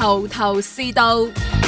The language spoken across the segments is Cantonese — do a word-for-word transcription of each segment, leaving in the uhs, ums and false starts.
頭頭是道。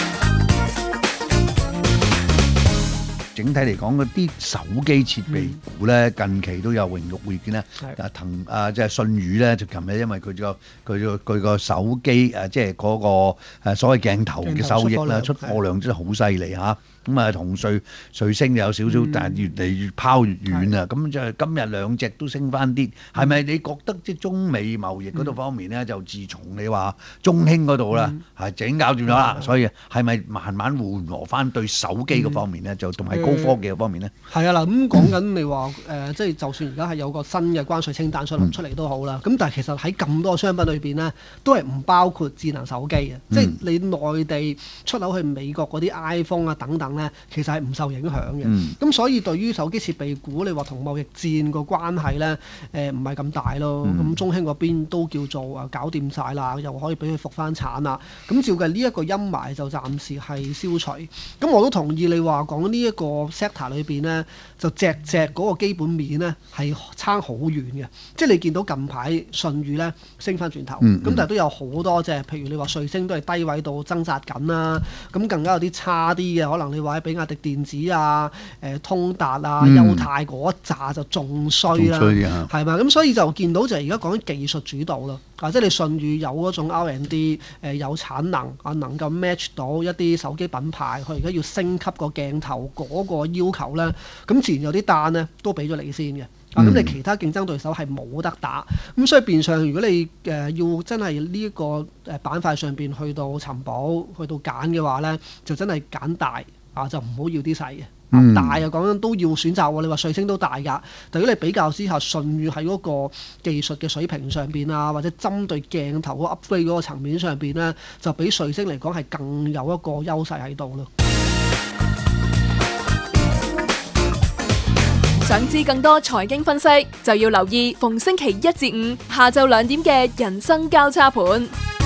整體嚟講，嗰啲手機設備股咧，近期都有榮辱會見啦。啊騰啊，即係信宇咧，就琴日因為佢個佢個佢個手機誒，即係嗰個誒所謂鏡頭嘅收益啦，出貨量真係好犀利嚇。咁啊，同瑞瑞星有少少，但係越嚟越拋越遠啊！咁就今日兩隻都升翻啲，係咪你覺得即係中美貿易嗰度方面咧，就自從你話中興嗰度啦，係整搞掂咗啦，所以係咪慢慢緩和翻對手機嗰方面咧，就同埋高科技嗰方面咧？ 係啊，嗱咁講緊你話誒，即係就算而家係有個新嘅關稅清單出出嚟都好啦，咁但係其實喺咁多商品裏邊咧，都係唔包括智能手機嘅，即係你內地出口去美國嗰啲 iPhone 啊等等咧，其實係唔受影響嘅。咁、嗯、所以對於手機設備股，你話同貿易戰個關係咧，誒唔係咁大咯。咁、嗯、中興嗰邊都叫做啊搞掂晒啦，又可以俾佢復翻產啦。咁照計呢一個陰霾就暫時係消除。咁我都同意你話講呢一個 sector 裏邊咧，就隻隻嗰個基本面咧係差好遠嘅。即係你見到近排舜宇咧升翻轉頭，咁、嗯嗯、但係都有好多隻，譬如你話瑞星都係低位度掙扎緊啦。咁更加有啲差啲嘅，可能你話比亞迪電子啊、誒、呃、通達啊、優泰嗰一紮就仲衰啦，係咪？咁所以就見到就係而家講緊技術主導咯，啊即係你舜宇有嗰種 R and D 誒、呃、有產能啊，能夠 match 到一啲手機品牌，佢而家要升級個鏡頭嗰個要求咧，咁自然有啲單咧都俾咗你先嘅。啊咁你其他競爭對手係冇得打，咁所以變相如果你誒、呃、要真係呢一個誒板塊上邊去到尋寶去到揀嘅話咧，就真係揀大啊，就唔好要啲細嘅。嗯、大啊講緊都要選擇喎，你話瑞星都大㗎，但如果你比較之下，舜宇喺嗰個技術嘅水平上邊啊，或者針對鏡頭嗰個 upgrade 嗰個層面上邊咧，就比瑞星嚟講係更有一個優勢喺度咯。 想知更多財經分析，就要留意逢星期一至五下晝兩點嘅人生交叉盤。